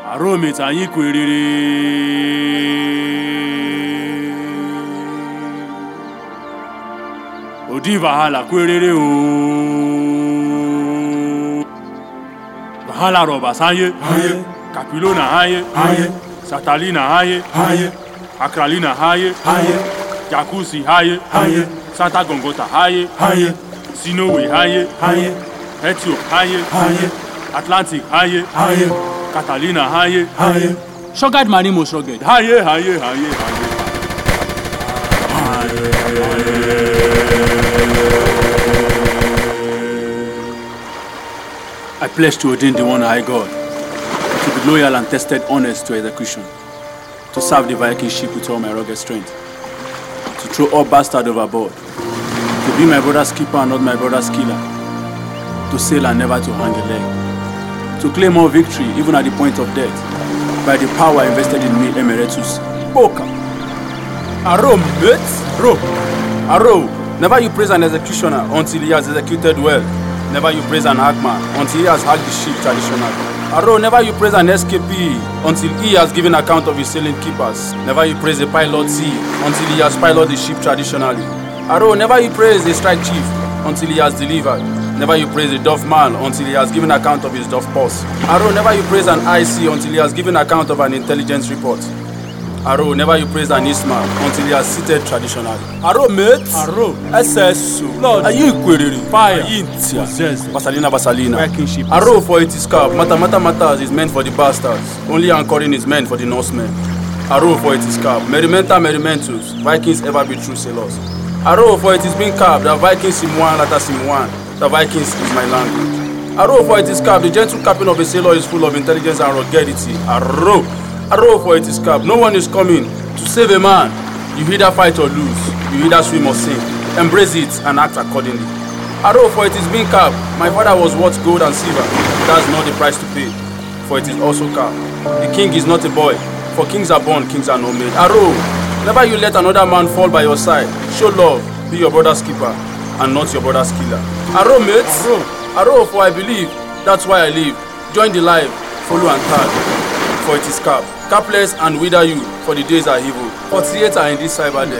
Arome tanyi kwerere. Odi Valhalla kwerere o. Valhalla roba sanye. Haye. Capilona haye. Haye. Satalina haye. Haye. Akralina haye. Haye. Jacuzzi haye. Haye. Santa Gongota haye. Haye. Sinowe haye. Haye. Hetio haye. Haye. Atlantic haye. Haye. Catalina haye. Haye. Shogad Mani most rugged. Haye, haye, haye, I pledge to ordain the one high God, to be loyal and tested honest to execution, to serve the Viking ship with all my rugged strength, to throw all bastard overboard, to be my brother's keeper and not my brother's killer, to sail and never to hang a leg, to claim all victory even at the point of death, by the power invested in me, Emeritus. Boka. Arrow, mate. Arrow. Never you praise an executioner until he has executed well. Never you praise an hackman until he has hacked the ship traditionally. Arrow, never you praise an escapee until he has given account of his sailing keepers. Never you praise a pilot C until he has piloted the ship traditionally. Arrow, never you praise a strike chief until he has delivered. Never you praise a Dove man until he has given account of his Dove pulse. Arrow, never you praise an IC until he has given account of an intelligence report. Arrow, never you praise an Isman until he has seated traditionally. Arrow, mate. Arrow. SSO. Lord. Are you querying? Fire. Possessed. Basalina. Arrow for it is carved. Mata is meant for the bastards. Only anchoring is meant for the Norsemen. Arrow for it is carved. Merimenta merimentus. Vikings ever be true sailors. Arrow for it is being carved. The Vikings Simuan, Lata Simuan. The Vikings is my language. Arrow for it is carved. The gentle captain of a sailor is full of intelligence and ruggedity. Arrow. Arrow for it is carved. No one is coming to save a man. You either fight or lose. You either swim or sink. Embrace it and act accordingly. Arrow for it is being carved. My father was worth gold and silver. That's not the price to pay. For it is also carved. The king is not a boy. For kings are born, kings are not made. Arrow. Never you let another man fall by your side. Show love. Be your brother's keeper and not your brother's killer. Arrow, mates. Arrow, for I believe. That's why I live. Join the live. Follow and tag. For it is cap. Capless and wither you, for the days are evil. 48 are in this cyber deck.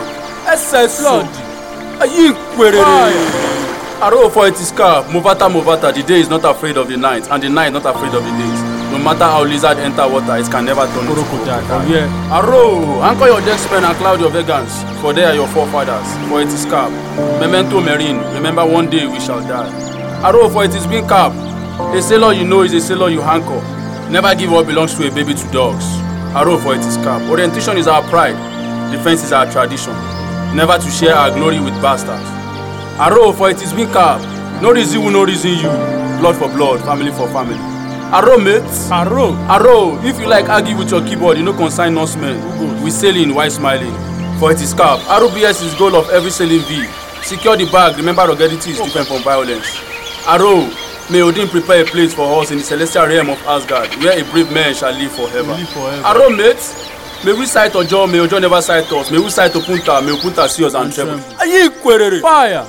SS Lord. Are you querying? Arrow, for it is cap. Movata, the day is not afraid of the night, and the night not afraid of the days. No matter how lizard enter water, it can never turn into crocodile. Arrow, anchor your dexpen and cloud your vegans, for they are your forefathers. For it is cap. Memento marine, remember one day we shall die. Arrow, for it is being cap. A sailor you know is a sailor you anchor. Never give what belongs to a baby to dogs. Arrow, for it is cap. Orientation is our pride. Defense is our tradition. Never to share our glory with bastards. Arrow, for it is being cap. No reason will no reason you. Blood for blood, family for family. Arrow, mates. Arrow. If you like argue with your keyboard, you know consign Norsemen. We sailing while smiling. For it is cap. Arrow BS is goal of every sailing V. Secure the bag. Remember ruggedity is different from violence. Arrow. May Odin prepare a place for us in the celestial realm of Asgard, where a brave man shall live forever. Arrow, mates. May we sight Ojo, may Ojo never sight us. May we sight Opunta, may Opunta see us and tremble. Aye, query. Fire.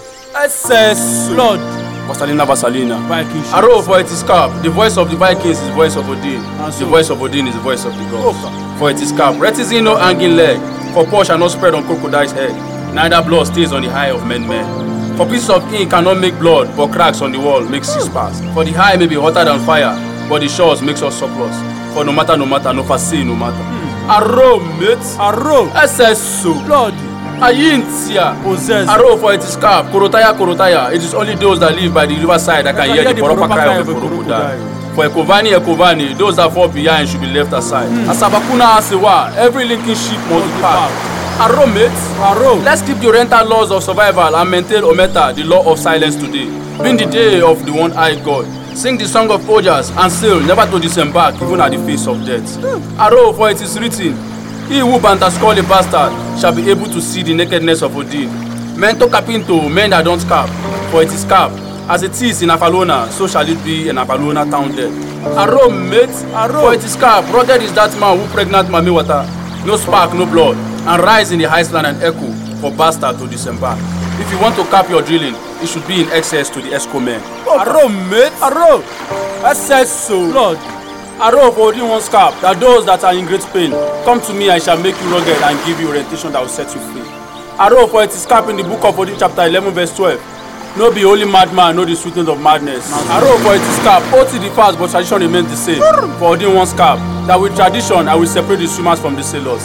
SS Lord. Basalina. Vikings. Arrow, for it is cap. The voice of the Vikings is the voice of Odin. The voice of Odin is the voice of the gods. For it is cap. Reticing no hanging leg. For paw shall not spread on crocodile's head. Neither blood stays on the eye of men. For pieces of ink cannot make blood, but cracks on the wall make six pass. For the eye may be hotter than fire, but the shores makes us surplus. For no matter, no facile, no matter. Arrow, mates. Arrow. SSO. Blood. Ayintia. Possessed. Arrow, for it is cap. Korotaya. It is only those that live by the riverside that can hear the proper cry of a crocodile. For Ekovani, those that fall behind should be left aside. Asabakuna Asewa, every linking ship must be parked. Arrow, mates. Arrow. Let's keep the oriental laws of survival and maintain Ometa, the law of silence today. Being the day of the one-eyed God. Sing the song of Ojas and sail, never to disembark, even at the face of death. Arrow, for it is written, he who banters call a bastard shall be able to see the nakedness of Odin. Men to capinto, men that don't cap, for it is cap. As it is in Avalona, so shall it be in Avalona town dead. Arrow, mate. Arrow. For it is cap. Rugged is that man who pregnant Mami water. No spark, no blood. And rise in the highland and echo for bastard to disembark. If you want to cap your drilling, it should be in excess to the Esco men. Arrow, mate. Arrow. SSO. Lord. Arrow for Odin one scarp, that those that are in great pain, come to me, I shall make you rugged and give you orientation that will set you free. Arrow for it is scarp in the book of Odin chapter 11 verse 12. No be only madman, know the sweetness of madness. Arrow for it is scarp, both the fast but tradition remains the same. For Odin one scarp, that with tradition I will separate the swimmers from the sailors.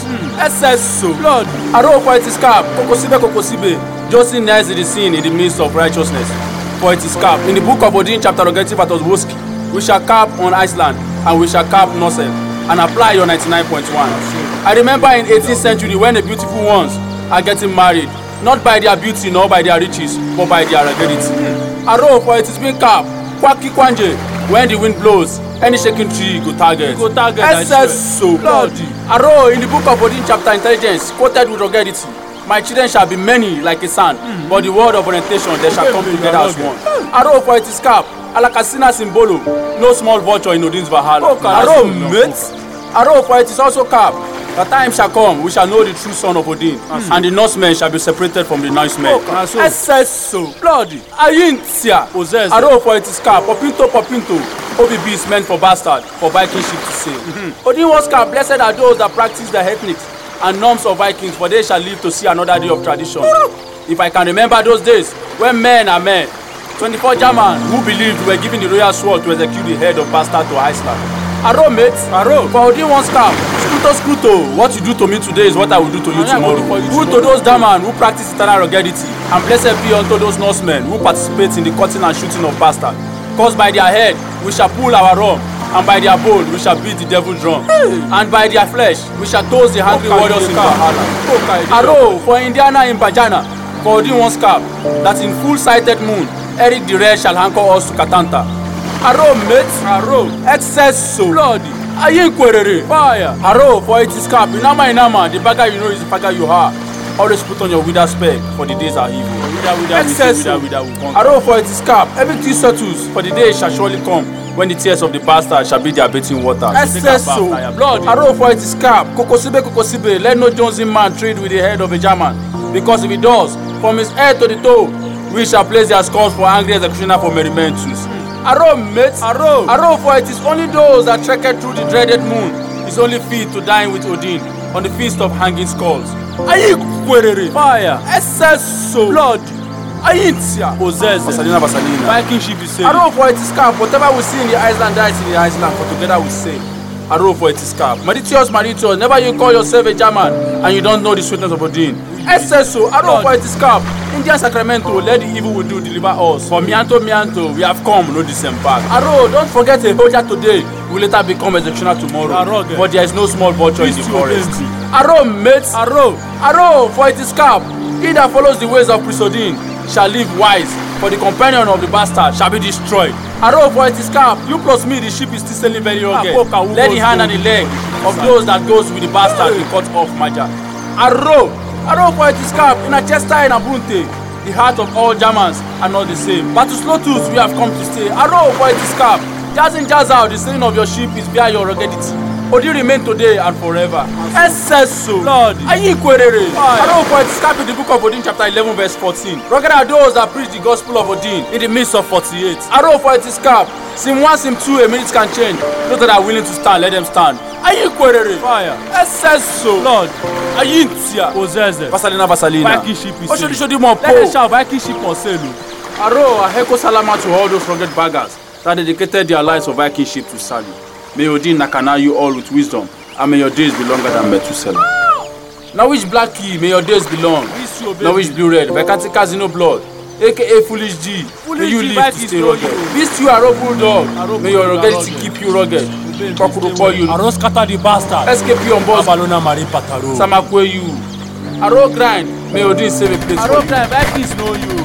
So blood. Arrow for it is scarp, kokosibe, just in the sin in the midst of righteousness. For it is scarp, in the book of Odin chapter Rogetiv Atoswoski, we shall cap on Iceland and we shall cap Northern and apply your 99.1. I remember in 18th century when the beautiful ones are getting married, not by their beauty nor by their riches, but by their ruggedity. Arrow for it is being cap, kwaki kwanje, when the wind blows, any shaking tree go target. So bloody. Arrow in the book of Odin chapter intelligence, quoted with ruggedity. My children shall be many like a sand, but the word of orientation they shall come together as one. Arrow for it is cap, alakasina symbolo, no small vulture in Odin's Valhalla. Arrow mates. Arrow for it is also cap. The time shall come, we shall know the true son of Odin, and the Norsemen shall be separated from the Norsemen. So bloody. Ayintia. Arrow for it is cap. Popinto. OBB is meant for bastard, for Viking ship to sail. Odin was cap. Blessed are those that practice the ethnics and norms of Vikings, for they shall live to see another day of tradition. If I can remember those days when men are men, 24 Germans who believed were given the royal sword to execute the head of bastard to Iceland. Arrow, mates. Arrow. For Odin one scarp. Scruto. What you do to me today is what I will do to you tomorrow. Who to those Daman who practice eternal ruggedity, and blessed be unto those Norsemen who participate in the cutting and shooting of bastard. Cause by their head we shall pull our rum, and by their bone we shall beat the devil drum, and by their flesh we shall toast the hungry warriors in Valhalla. Arrow for Indiana in Bajana. For Odin one scarp, that in full-sighted moon Eric the Red shall anchor us to Katanta. Arrow, mates. Arrow. Excess so bloody. Ayinkwerere. Fire. Arrow for it is cap. Inama. The bagger you know is the bagger you are. Always put on your wither spec, for the days are evil. Excess. Arrow for it is cap. Everything settles, for the day shall surely come when the tears of the bastard shall be their bathing water. Excess so bloody. Arrow for it is cap. Kokosibe. Let no Jonesy man trade with the head of a German, because if he does, from his head to the toe, we shall place their skulls for angry executioner for merrimentus. Arrow, mates. Arrow for it is only those that trekked through the dreaded moon is only fit to dine with Odin on the feast of hanging skulls. Ayikwerere. Fire. Excess blood. Ayintia. Basalina. Viking ship is sailing. Arrow for it is cap. Whatever we see in the Iceland dies in the Iceland, for together we sail. Arrow for it is cap. Mauritius. Never you call yourself a German and you don't know the sweetness of Odin. Excesso. Arrow for it is cap. India Sacramento, let the evil we do deliver us. For Mianto, we have come, no disembark. Arrow, don't forget a soldier today will later become executioner tomorrow. But there is no small vulture in the forest. Arrow, mates. Arrow, for it is cap. He that follows the ways of Prince Odin shall live wise, for the companion of the bastard shall be destroyed. Arrow, for it is cap. You plus me, the ship is still sailing very rugged. Let the hand and the leg of those that goes with the bastard be cut off, Maja. Arrow for it is cap. In Chester and Abunte, the heart of all Germans are not the same. But to Slotus we have come to stay. Arrow for it is cap. Jazz in, jazz out, the sailing of your ship is via your ruggedity. Odin remain today and forever. Excesso. Lord. Ayikwerere. Arrow for it is cap in the book of Odin chapter 11 verse 14. Rugged are those that preach the gospel of Odin in the midst of 48. Arrow for it is cap. Sim 1, Sim 2, a minute can change. Those that are willing to stand, let them stand. Ayikwerere. Fire. Excesso. Lord. Ayintia. Basalina. Viking ship is sailing. Let them shout, Viking ship on sail. Arrow, a heko salama to all those rugged baggers that dedicated their lives for Viking ship to serve you. May Odin nakana you all with wisdom, and may your days be longer than Methuselah. Now which black key may your days be long? Now which blue red? Vacancy casino blood, aka Foolish G. May you live to stay rugged. Beast you are a bulldog. May your ruggedity keep you rugged. Kokurupo you. Arrow scatter the bastard. Escape you on board. Abalona Mari Pataro. Samakwe you. Arrow grind. May Odin save a place. Arrow grind. Vikings know you.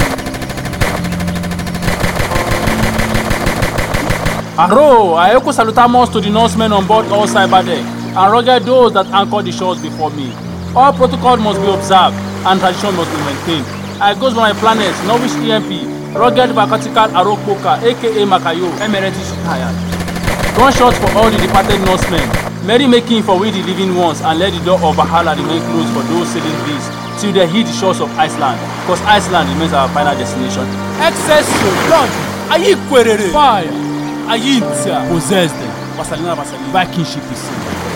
Arrow, I echo salutamos to the Norsemen on board all cyberdeck, and rugged those that anchor the shores before me. All protocol must be observed, and tradition must be maintained. I goes by my planet, Norwich EMP, rugged vertical Arrow Poker, aka Makayo, Emeritus retired. Gunshot for all the departed Norsemen, merrymaking for we the living ones, and let the door of Valhalla remain closed for those sailing beasts till they hit the shores of Iceland, because Iceland remains our final destination. Excess blood, Ayikwerere. Fire. Ayintia. Possess them. Viking ship is safe.